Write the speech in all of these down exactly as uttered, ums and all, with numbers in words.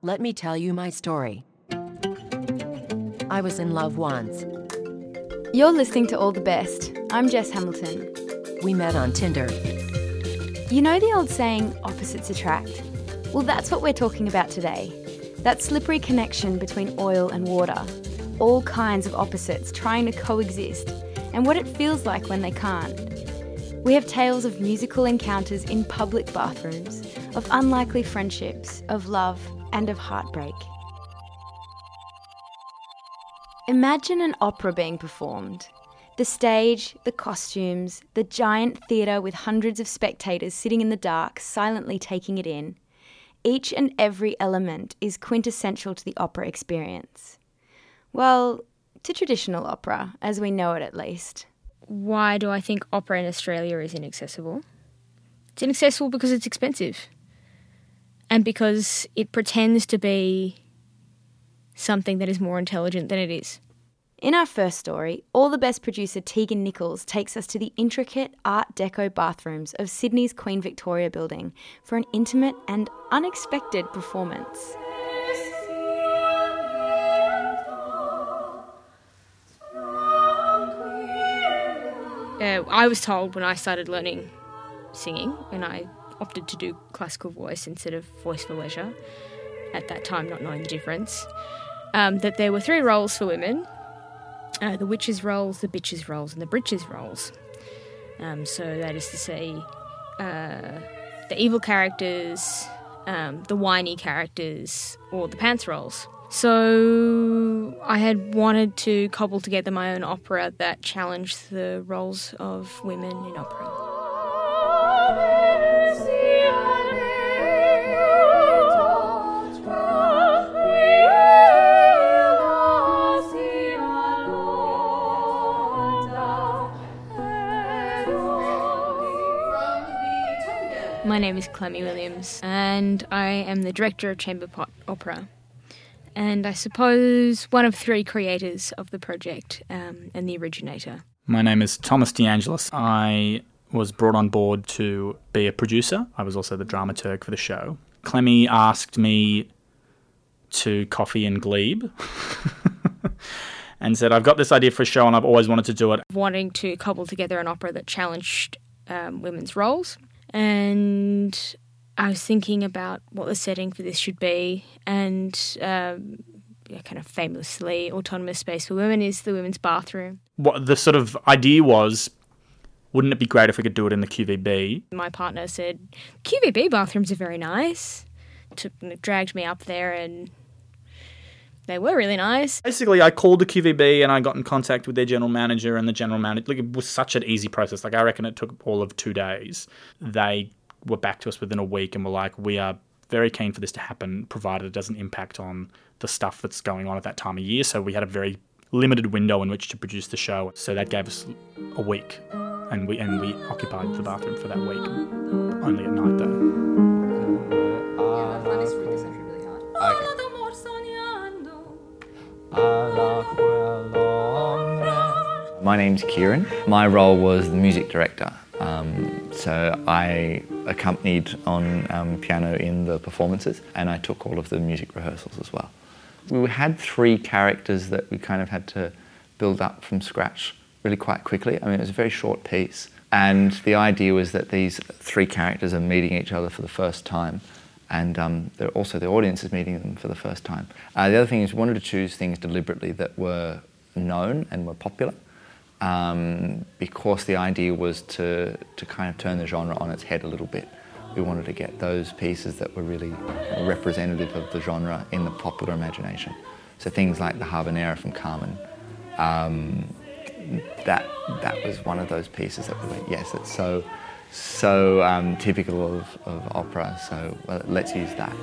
Let me tell you my story. I was in love once. You're listening to All the Best. I'm Jess Hamilton. We met on Tinder. You know the old saying, opposites attract? Well, that's what we're talking about today. That slippery connection between oil and water. All kinds of opposites trying to coexist, and what it feels like when they can't. We have tales of musical encounters in public bathrooms, of unlikely friendships, of love, and of heartbreak. Imagine an opera being performed. The stage, the costumes, the giant theatre with hundreds of spectators sitting in the dark, silently taking it in. Each and every element is quintessential to the opera experience. Well, to traditional opera, as we know it at least. Why do I think opera in Australia is inaccessible? It's inaccessible because it's expensive. And because it pretends to be something that is more intelligent than it is. In our first story, All the Best producer Tegan Nichols takes us to the intricate Art Deco bathrooms of Sydney's Queen Victoria building for an intimate and unexpected performance. Uh, I was told when I started learning singing, and I opted to do classical voice instead of voice for leisure, at that time not knowing the difference, um, that there were three roles for women, uh, the witches' roles, the bitches' roles, and the britches' roles. Um, so that is to say, uh, the evil characters, um, the whiny characters, or the pants roles. So I had wanted to cobble together my own opera that challenged the roles of women in opera. My name is Clemmy Williams, and I am the director of Chamber Pot Opera, and I suppose one of three creators of the project um, and the originator. My name is Thomas DeAngelis. I was brought on board to be a producer. I was also the dramaturg for the show. Clemmy asked me to coffee and glebe and said, I've got this idea for a show and I've always wanted to do it. Wanting to cobble together an opera that challenged um, women's roles. And I was thinking about what the setting for this should be, and um, yeah, kind of famously autonomous space for women is the women's bathroom. What the sort of idea was, wouldn't it be great if we could do it in the Q V B? My partner said, Q V B bathrooms are very nice. Took, dragged me up there and they were really nice. Basically, I called the Q V B and I got in contact with their general manager, and the general manager, like, it was such an easy process. Like, I reckon it took all of two days. They were back to us within a week and were like, we are very keen for this to happen, provided it doesn't impact on the stuff that's going on at that time of year. So we had a very limited window in which to produce the show. So that gave us a week, and we and we occupied the bathroom for that week, only at night though. My name's Kieran. My role was the music director. Um, so I accompanied on um, piano in the performances, and I took all of the music rehearsals as well. We had three characters that we kind of had to build up from scratch really quite quickly. I mean, it was a very short piece, and the idea was that these three characters are meeting each other for the first time, and um, they're also the audience is meeting them for the first time. Uh, the other thing is we wanted to choose things deliberately that were known and were popular, um, because the idea was to, to kind of turn the genre on its head a little bit. We wanted to get those pieces that were really representative of the genre in the popular imagination. So things like the Habanera from Carmen, um, that that was one of those pieces that we went, yes, it's so so um, typical of, of opera, so well, let's use that.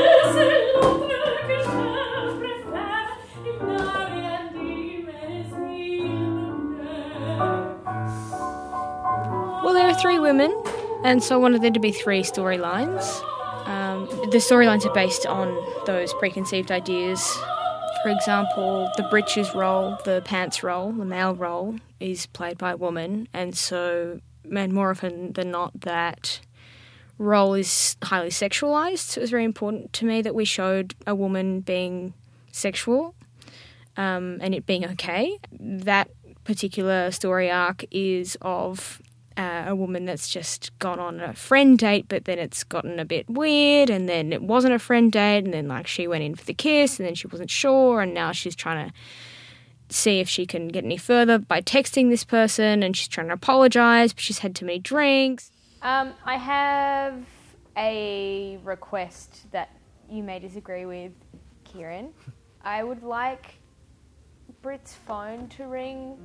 Well, there are three women, and so I wanted there to be three storylines. Um, the storylines are based on those preconceived ideas. For example, the breeches role, the pants role, the male role, is played by a woman, and so, and more often than not, that role is highly sexualized. So it was very important to me that we showed a woman being sexual um, and it being okay. That particular story arc is of uh, a woman that's just gone on a friend date, but then it's gotten a bit weird, and then it wasn't a friend date, and then like she went in for the kiss, and then she wasn't sure, and now she's trying to see if she can get any further by texting this person, and she's trying to apologise, but she's had too many drinks. Um, I have a request that you may disagree with, Kieran. I would like Brit's phone to ring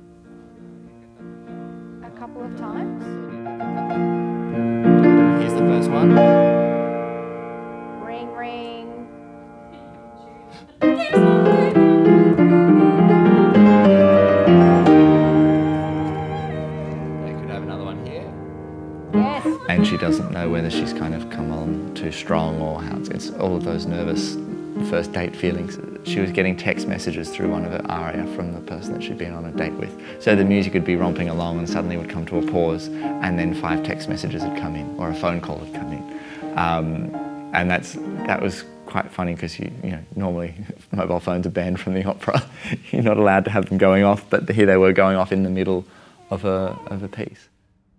a couple of times. Here's the first one. Ring, ring. Yes. And she doesn't know whether she's kind of come on too strong or how it's, it's all of those nervous first date feelings. She was getting text messages through one of her aria from the person that she'd been on a date with. So the music would be romping along and suddenly would come to a pause, and then five text messages had come in or a phone call had come in. Um, and that's that was quite funny because you, you know, normally mobile phones are banned from the opera. You're not allowed to have them going off, but here they were going off in the middle of a, of a piece.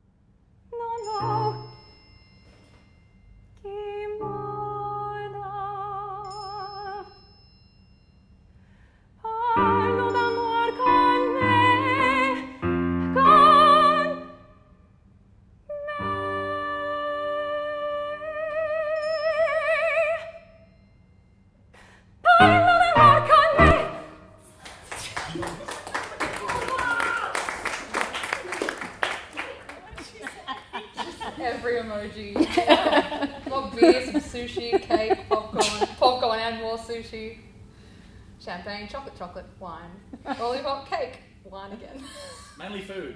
Every emoji. More beer, some sushi, cake, popcorn, popcorn and more sushi. Champagne, chocolate, chocolate, wine. Lollipop, cake, wine again. Mainly food.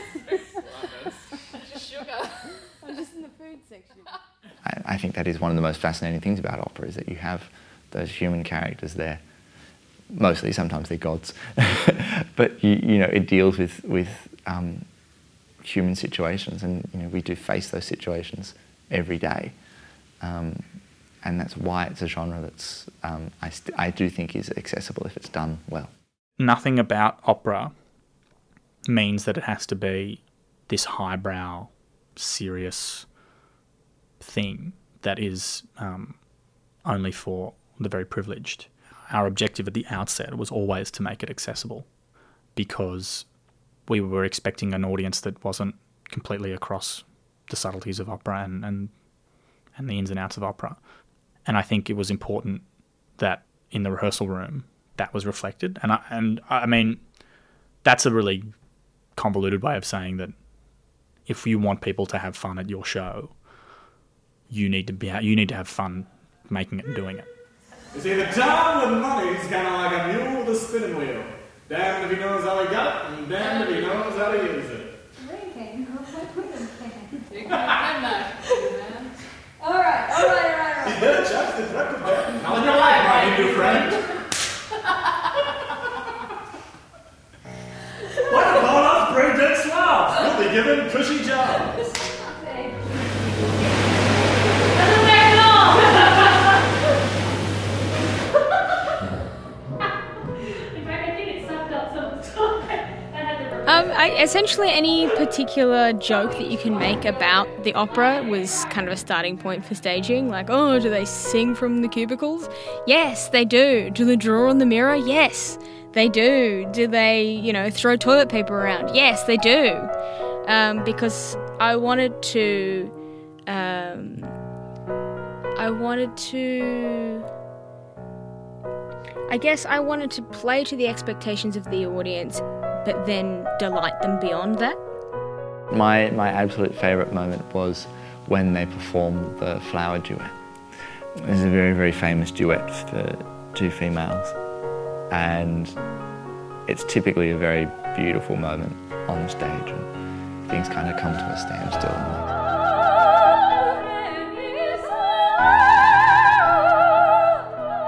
Just sugar. I'm just in the food section. I, I think that is one of the most fascinating things about opera, is that you have those human characters there. Mostly, sometimes they're gods. But, you, you know, it deals with, with um, human situations, and, you know, we do face those situations every day. Um, and that's why it's a genre that's, um, I, st- I do think is accessible if it's done well. Nothing about opera means that it has to be this highbrow, serious thing that is um, only for the very privileged. Our objective at the outset was always to make it accessible, because we were expecting an audience that wasn't completely across the subtleties of opera and, and, and the ins and outs of opera. And I think it was important that in the rehearsal room that was reflected. And I, and I mean, that's a really convoluted way of saying that if you want people to have fun at your show, you need to be you need to have fun making it and doing it. You see, the town with money's kind of like a mule with a spinning wheel. Damned if he knows how he got it, and damned if he knows how to use it. Drinking, you can man. All right, all right, all right, all right. He's better judge the threat of that. How in your life, my Hindu friend? What a call off brain dead slobs. You'll be given cushy jobs. Um, I, essentially, any particular joke that you can make about the opera was kind of a starting point for staging. Like, oh, do they sing from the cubicles? Yes, they do. Do they draw on the mirror? Yes, they do. Do they, you know, throw toilet paper around? Yes, they do. Um, because I wanted to, um, I wanted to, I guess I wanted to play to the expectations of the audience, but then delight them beyond that. My, my absolute favourite moment was when they performed the Flower Duet. It's a very, very famous duet for two females, and it's typically a very beautiful moment on stage, and things kind of come to a standstill.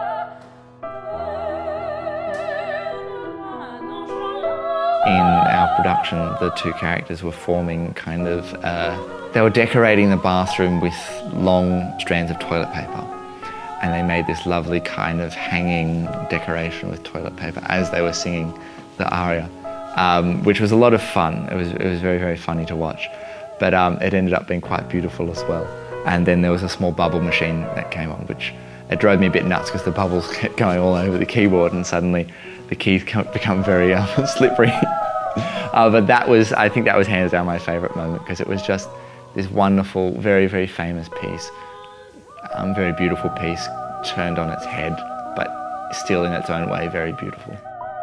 In our production, the two characters were forming kind of, uh, they were decorating the bathroom with long strands of toilet paper. And they made this lovely kind of hanging decoration with toilet paper as they were singing the aria, um, which was a lot of fun. It was, it was very, very funny to watch. But um, it ended up being quite beautiful as well. And then there was a small bubble machine that came on, which it drove me a bit nuts because the bubbles kept going all over the keyboard and suddenly the keys become very um, slippery. uh, but that was, I think that was hands down my favourite moment because it was just this wonderful, very, very famous piece, um, very beautiful piece, turned on its head, but still in its own way very beautiful.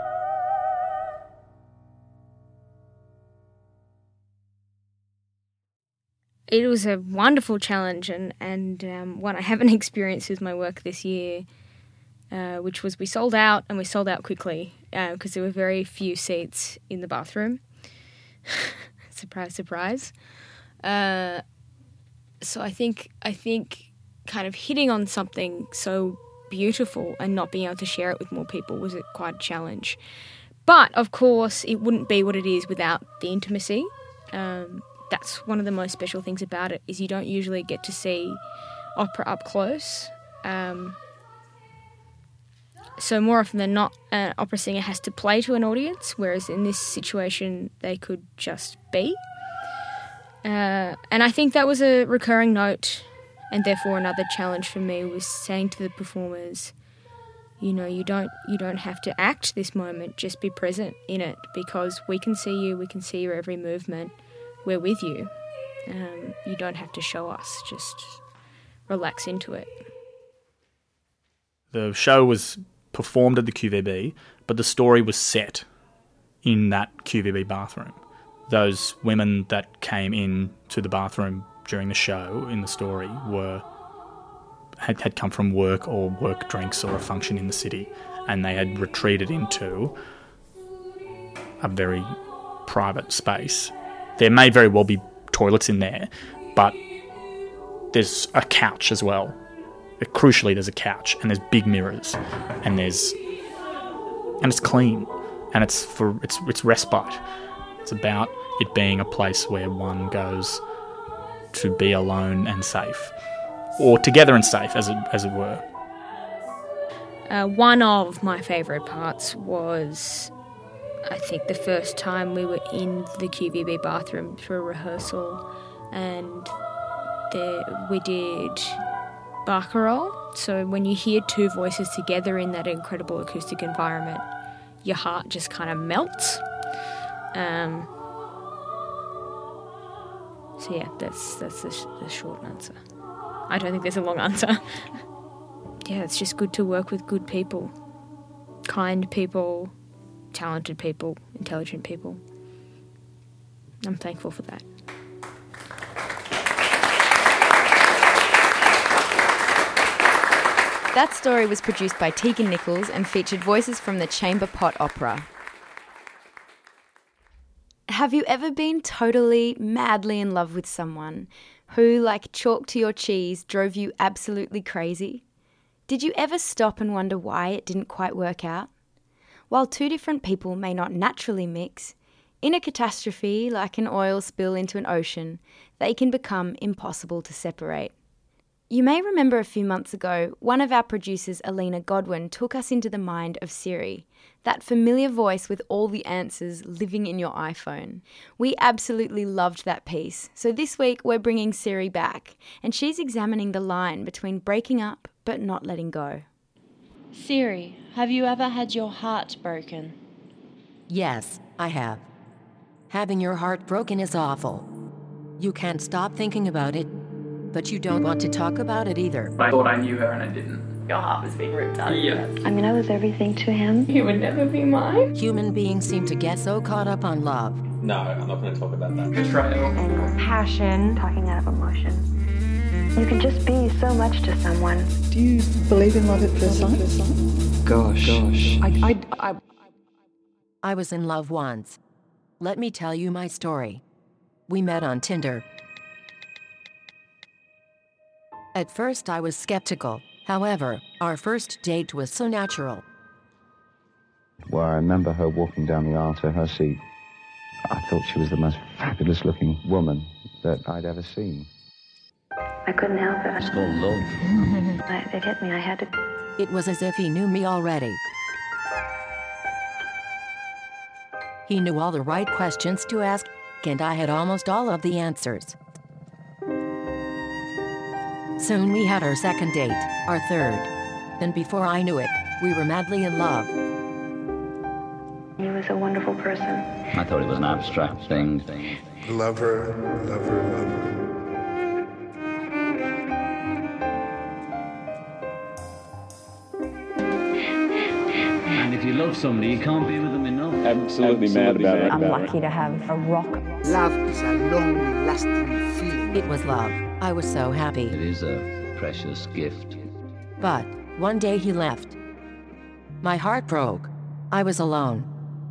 It was a wonderful challenge and, and um, one I haven't experienced with my work this year, uh, which was we sold out and we sold out quickly because uh, there were very few seats in the bathroom. Surprise, surprise. Uh, so I think I think kind of hitting on something so beautiful and not being able to share it with more people was a, quite a challenge. But, of course, it wouldn't be what it is without the intimacy. Um, that's one of the most special things about it, is you don't usually get to see opera up close. Um, so more often than not, an opera singer has to play to an audience, whereas in this situation they could just be. Uh, and I think that was a recurring note, and therefore another challenge for me was saying to the performers, you know, you don't you don't have to act this moment, just be present in it, because we can see you, we can see your every movement, we're with you. Um, you don't have to show us, just relax into it. The show was performed at the Q V B, but the story was set in that Q V B bathroom. Those women that came in to the bathroom during the show in the story were had, had come from work or work drinks or a function in the city, and they had retreated into a very private space. There may very well be toilets in there, but there's a couch as well. Crucially, there's a couch, and there's big mirrors, and there's and it's clean, and it's for it's it's respite. It's about it being a place where one goes to be alone and safe, or together and safe, as it as it were. Uh, one of my favourite parts was, I think, the first time we were in the Q V B bathroom for a rehearsal, and there we did Barcarolle. So when you hear two voices together in that incredible acoustic environment, your heart just kind of melts. Um, so yeah, that's that's the, sh- the short answer. I don't think there's a long answer. Yeah, it's just good to work with good people, kind people, talented people, intelligent people. I'm thankful for that. That story was produced by Tegan Nichols and featured voices from the Chamber Pot Opera. Have you ever been totally, madly in love with someone who, like chalk to your cheese, drove you absolutely crazy? Did you ever stop and wonder why it didn't quite work out? While two different people may not naturally mix, in a catastrophe like an oil spill into an ocean, they can become impossible to separate. You may remember a few months ago, one of our producers, Alina Godwin, took us into the mind of Siri, that familiar voice with all the answers living in your iPhone. We absolutely loved that piece, so this week we're bringing Siri back, and she's examining the line between breaking up but not letting go. Siri, have you ever had your heart broken? Yes, I have. Having your heart broken is awful. You can't stop thinking about it, but you don't want to talk about it either. I thought I knew her and I didn't. Your heart was being ripped out. Yeah. I mean, I was everything to him. He would never be mine. Human beings seem to get so caught up on love. No, I'm not going to talk about that. Betrayal. Anger, passion, talking out of emotion. You can just be so much to someone. Do you believe in love at first sight? Gosh. Gosh. I, I, I, I was in love once. Let me tell you my story. We met on Tinder. At first I was skeptical. However, our first date was so natural. Well, I remember her walking down the aisle to her seat. I thought she was the most fabulous looking woman that I'd ever seen. I couldn't help it. It's called love. I, it hit me. I had to. It was as if he knew me already. He knew all the right questions to ask, and I had almost all of the answers. Soon we had our second date, our third. And before I knew it, we were madly in love. He was a wonderful person. I thought it was an abstract thing. Love her, love her, love her. And if you love somebody, you can't be with them enough. Absolutely, Absolutely mad about it. I'm lucky to have a rock. Love is a long-lasting feeling. It was love. I was so happy. It is a precious gift. But one day he left. My heart broke. I was alone.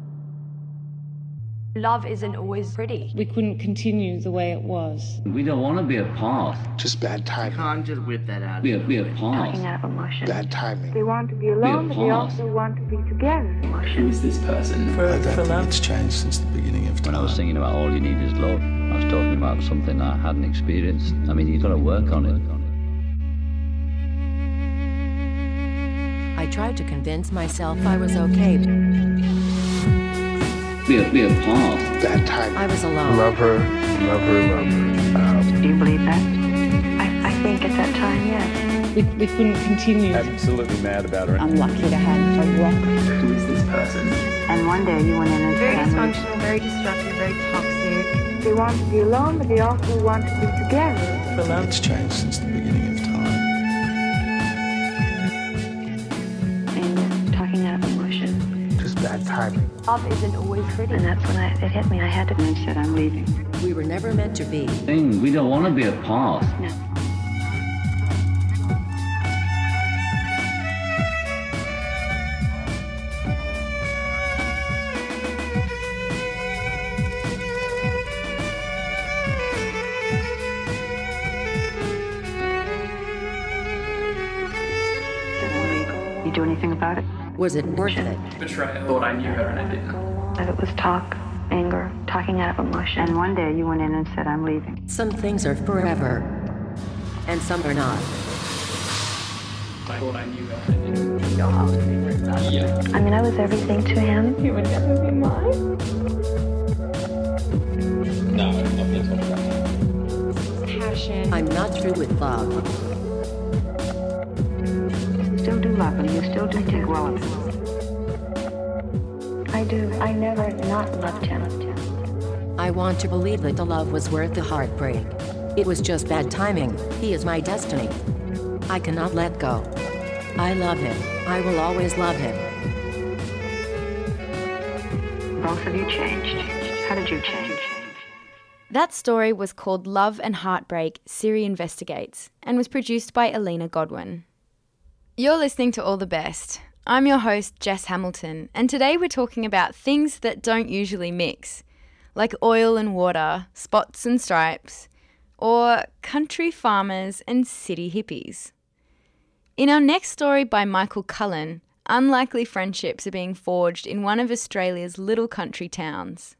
Love isn't always pretty. We couldn't continue the way it was. We don't want to be apart. Just bad timing. Can't just whip that out. Be, be apart. Talking out of emotion. Bad timing. They want to be alone, be but they also want to be together. Emotion. Who is this person? For, I don't for think love. It's changed since the beginning of time. When I was singing about all you need is love, I was talking about something I hadn't experienced. I mean, you've got to work on it. I tried to convince myself I was okay. Be, be apart. Bad timing. I was alone. Love her, love her, love her. Um, Do you believe that? I, I think at that time, yes. We, we couldn't continue. Absolutely mad about her. I'm lucky to have a rock. Who is this person? And one day you went in and Very said, dysfunctional, very destructive, very toxic. they want to be alone, but they also want to be together. For love. It's changed since the beginning of time. And talking out of emotion. Just bad timing. Love isn't always pretty. And that's when I, it hit me. I had to. And I said, I'm leaving. We were never meant to be. Thing, we don't want to be apart. No. You do anything about it? Was it worth it? Betrayal. Thought I knew her and I didn't. That it was talk, anger, talking out of emotion. And one day you went in and said, I'm leaving. Some things are forever, and some are not. I thought I knew her and I didn't. Your heart would be with that. Yeah. I mean, I was everything to him. You would never be mine. No, I'm not going to talk about that. Passion. I'm not through with love. You still do love him. You still do think well of him. I do. I never not loved him. I want to believe that the love was worth the heartbreak. It was just bad timing. He is my destiny. I cannot let go. I love him. I will always love him. Both of you changed. How did you change? That story was called Love and Heartbreak, Siri Investigates, and was produced by Alina Godwin. You're listening to All the Best. I'm your host, Jess Hamilton, and today we're talking about things that don't usually mix, like oil and water, spots and stripes, or country farmers and city hippies. In our next story by Michael Cullen, unlikely friendships are being forged in one of Australia's little country towns.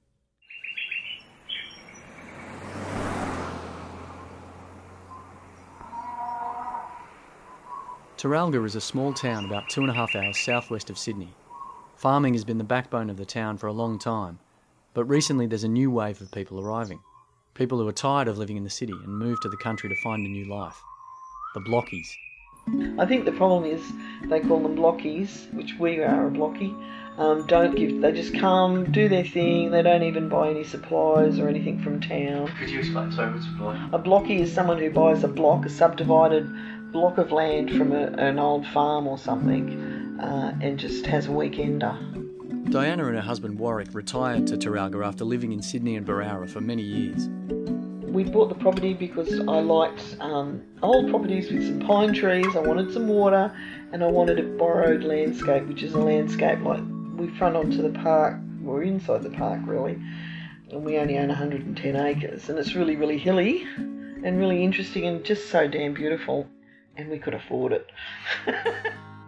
Teralga is a small town about two and a half hours southwest of Sydney. Farming has been the backbone of the town for a long time, but recently there's a new wave of people arriving. People who are tired of living in the city and move to the country to find a new life. The blockies. I think the problem is they call them blockies, which we are a blockie. Um, don't give. They just come, do their thing. They don't even buy any supplies or anything from town. Could you explain? Sorry, what's a block? A blockie is someone who buys a block, a subdivided block of land from a, an old farm or something, uh, and just has a weekender. Diana and her husband Warwick retired to Teralga after living in Sydney and Barara for many years. We bought the property because I liked um, old properties with some pine trees. I wanted some water, and I wanted a borrowed landscape, which is a landscape like we front onto the park. We're inside the park really, and we only own one hundred ten acres, and it's really, really hilly and really interesting and just so damn beautiful, and we could afford it.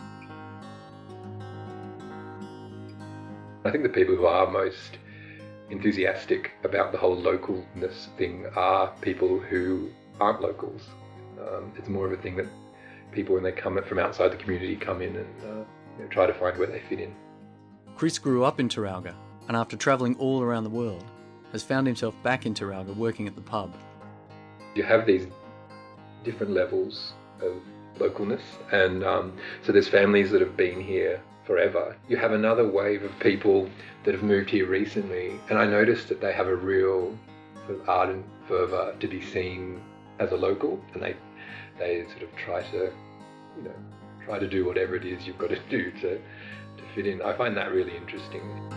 I think the people who are most enthusiastic about the whole localness thing are people who aren't locals. Um, it's more of a thing that people, when they come from outside the community, come in and uh, you know, try to find where they fit in. Chris grew up in Taralga, and after travelling all around the world, has found himself back in Taralga working at the pub. You have these different levels of localness, and um, so there's families that have been here forever. You have another wave of people that have moved here recently, and I noticed that they have a real sort of ardent fervour to be seen as a local, and they they sort of try to, you know, try to do whatever it is you've got to do to, to fit in. I find that really interesting.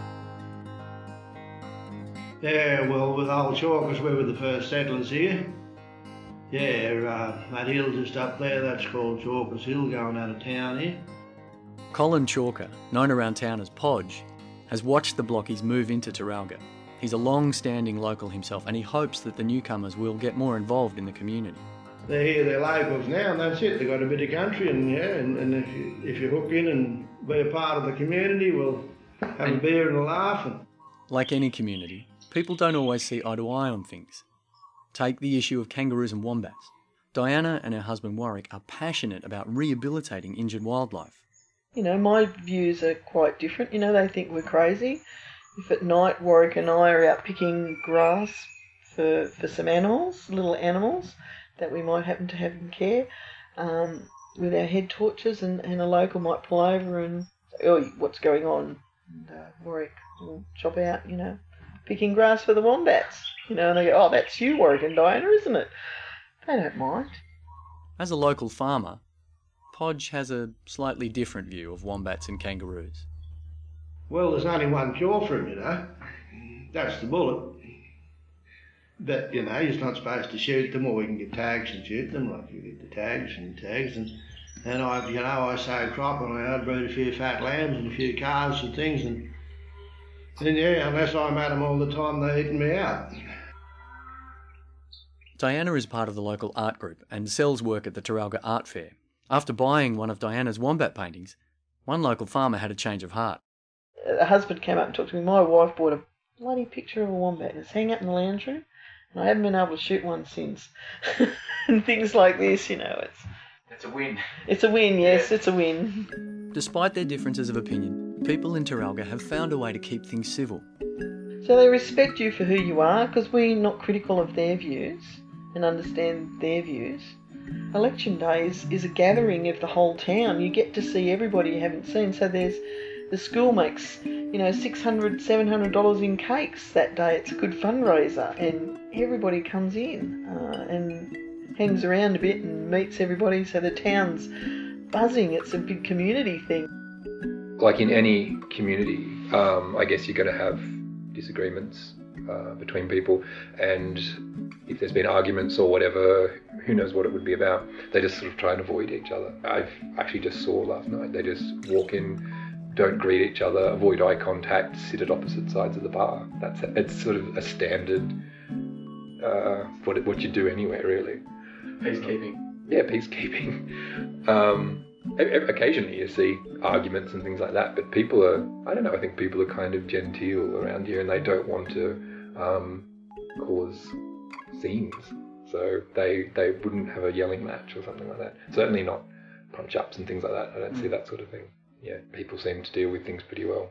Yeah, well, with Old Chalkers, we were the first settlers here. Yeah, uh, that hill just up there, that's called Chalkers Hill, going out of town here. Colin Chalker, known around town as Podge, has watched the Blockies move into Taralga. He's a long-standing local himself, and he hopes that the newcomers will get more involved in the community. They're here, they're locals now, and that's it. They've got a bit of country, and yeah, and, and if, you, if you hook in and be a part of the community, we'll have a beer and a laugh. And... Like any community, people don't always see eye to eye on things. Take the issue of kangaroos and wombats. Diana and her husband Warwick are passionate about rehabilitating injured wildlife. You know, my views are quite different. You know, they think we're crazy. If at night Warwick and I are out picking grass for, for some animals, little animals, that we might happen to have in care, um, with our head torches, and, and a local might pull over and say, oh, what's going on? And uh, Warwick will chop out, you know, picking grass for the wombats. You know, and they go, oh, that's you, Warwick and Diana, isn't it? They don't mind. As a local farmer, Podge has a slightly different view of wombats and kangaroos. Well, there's only one cure for them, you know. That's the bullet. But, you know, you're not supposed to shoot them, or we can get tags and shoot them, like you get the tags and tags. And, and I, you know, I sow crop, and I breed a few fat lambs and a few calves and things, and then, yeah, unless I'm at them all the time, they're eating me out. Diana is part of the local art group and sells work at the Taralga Art Fair. After buying one of Diana's wombat paintings, one local farmer had a change of heart. A husband came up and talked to me. My wife bought a bloody picture of a wombat, and it's hanging up in the lounge room, and I haven't been able to shoot one since. And things like this, you know, it's... It's a win. It's a win, yes, it's a win. Despite their differences of opinion, people in Taralga have found a way to keep things civil. So they respect you for who you are, because we're not critical of their views and understand their views. Election day is, is a gathering of the whole town. You get to see everybody you haven't seen. So there's the school makes, you know, six hundred dollars, seven hundred dollars in cakes that day. It's a good fundraiser, and everybody comes in uh, and hangs around a bit and meets everybody. So the town's buzzing. It's a big community thing. Like in any community, um, I guess you're going to have disagreements uh, between people, and if there's been arguments or whatever, who knows what it would be about. They just sort of try and avoid each other. I've actually just saw last night, they just walk in, don't greet each other, avoid eye contact, sit at opposite sides of the bar. That's a, it's sort of a standard, uh, what, what you do anywhere, really. Peacekeeping. Yeah, peacekeeping. Um, occasionally you see arguments and things like that, but people are, I don't know, I think people are kind of genteel around here, and they don't want to um, cause scenes. So they they wouldn't have a yelling match or something like that. Certainly not punch-ups and things like that. I don't mm. see that sort of thing. Yeah, people seem to deal with things pretty well.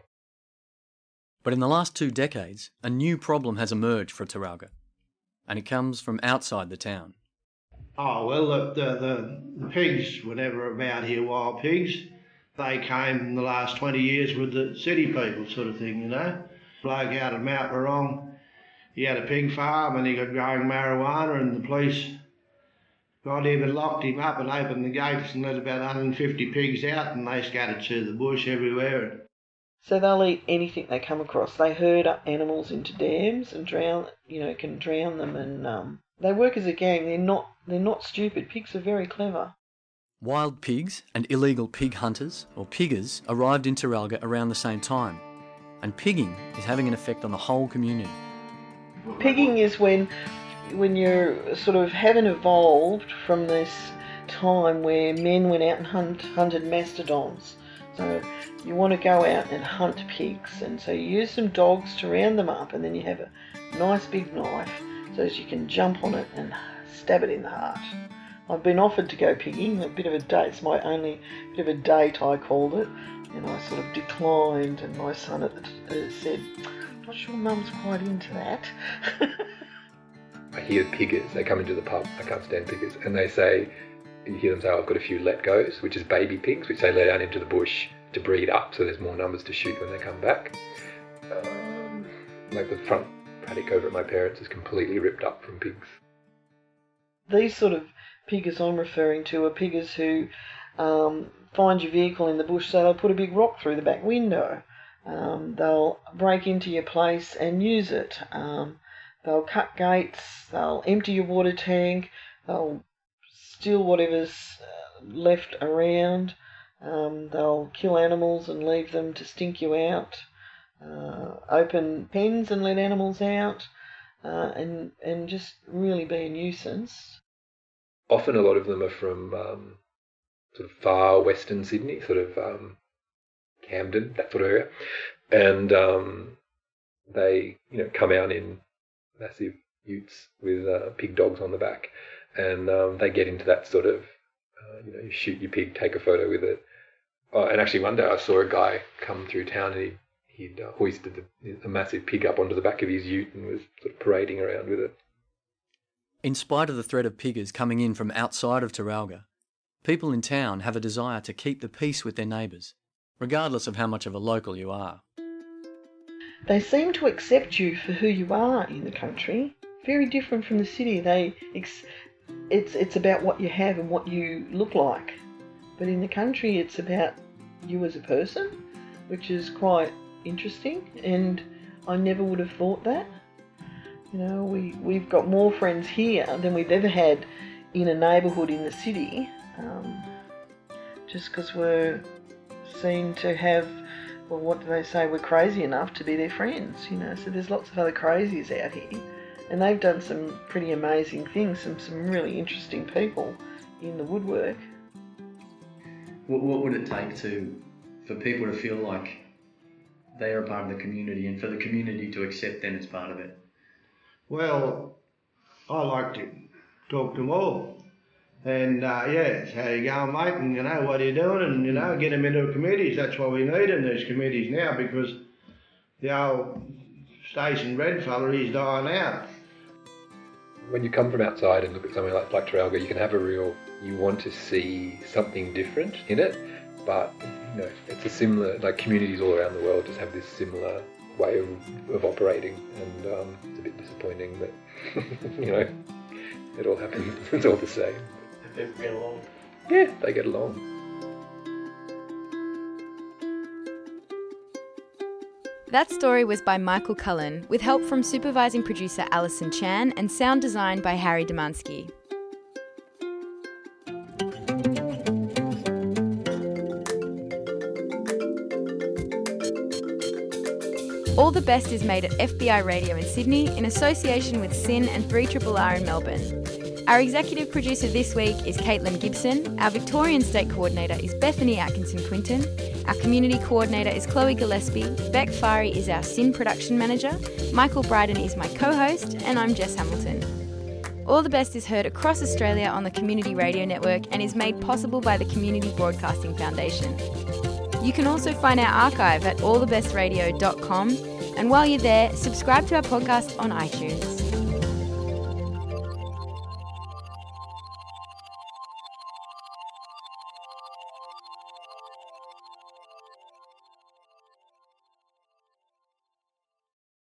But in the last two decades, a new problem has emerged for Taralga, and it comes from outside the town. Oh, well, the, the, the, the pigs were never about here, wild pigs. They came in the last twenty years with the city people sort of thing, you know. Bloke out of Mount Warong, he had a pig farm and he got growing marijuana, and the police got him and locked him up and opened the gates and let about one hundred fifty pigs out, and they scattered through the bush everywhere. So they'll eat anything they come across. They herd up animals into dams and drown, you know, can drown them, and um, they work as a gang. They're not, they're not stupid. Pigs are very clever. Wild pigs and illegal pig hunters, or piggers, arrived in Taralga around the same time, and pigging is having an effect on the whole community. Pigging is when when you're sort of haven't evolved from this time where men went out and hunt, hunted mastodons. So you want to go out and hunt pigs, and so you use some dogs to round them up, and then you have a nice big knife so as you can jump on it and stab it in the heart. I've been offered to go pigging, a bit of a date, it's my only bit of a date I called it, and I sort of declined, and my son at the t- uh, said, I'm not sure Mum's quite into that. I hear piggers, they come into the pub, I can't stand piggers, and they say, you hear them say, I've got a few let-goes, which is baby pigs, which they let out into the bush to breed up so there's more numbers to shoot when they come back. Um, like the front paddock over at my parents is completely ripped up from pigs. These sort of piggers I'm referring to are piggers who um, find your vehicle in the bush, so they'll put a big rock through the back window. Um, they'll break into your place and use it. Um, they'll cut gates, they'll empty your water tank, they'll steal whatever's left around, um, they'll kill animals and leave them to stink you out, uh, open pens and let animals out, uh, and, and just really be a nuisance. Often a lot of them are from um, sort of far western Sydney, sort of um, Camden, that sort of area, and um, they you know come out in massive utes with uh, pig dogs on the back, and um, they get into that sort of uh, you know you shoot your pig, take a photo with it. Uh, and actually one day I saw a guy come through town and he he'd uh, hoisted the, a massive pig up onto the back of his ute and was sort of parading around with it. In spite of the threat of piggers coming in from outside of Teralga, people in town have a desire to keep the peace with their neighbours, regardless of how much of a local you are. They seem to accept you for who you are in the country. Very different from the city. They, it's it's about what you have and what you look like. But in the country, it's about you as a person, which is quite interesting. And I never would have thought that. You know, we we've got more friends here than we've ever had in a neighbourhood in the city. Um, just because we're seen to have, well, what do they say, we're crazy enough to be their friends, you know, so there's lots of other crazies out here, and they've done some pretty amazing things, some, some really interesting people in the woodwork. What, what would it take to, for people to feel like they are a part of the community and for the community to accept them as part of it? Well, I like to talk to them all. And, uh, yeah, how you going, mate, and, you know, what are you doing, and, you know, get them into committees. That's what we need in these committees now, because the old Station Red fella, he's dying out. When you come from outside and look at somewhere like, like Teralga, you can have a real, you want to see something different in it, but, you know, it's a similar, like communities all around the world just have this similar way of, of operating, and um, it's a bit disappointing that, you know, it all happens, it's all the same. They get along. Yeah, they get along. That story was by Michael Cullen, with help from supervising producer Alison Chan and sound design by Harry Demansky. All the Best is made at F B I Radio in Sydney in association with S Y N and three R R R in Melbourne. Our executive producer this week is Caitlin Gibson. Our Victorian State Coordinator is Bethany Atkinson-Quinton. Our Community Coordinator is Chloe Gillespie. Beck Fari is our S Y N Production Manager. Michael Bryden is my co-host, and I'm Jess Hamilton. All the Best is heard across Australia on the Community Radio Network and is made possible by the Community Broadcasting Foundation. You can also find our archive at all the best radio dot com, and while you're there, subscribe to our podcast on iTunes.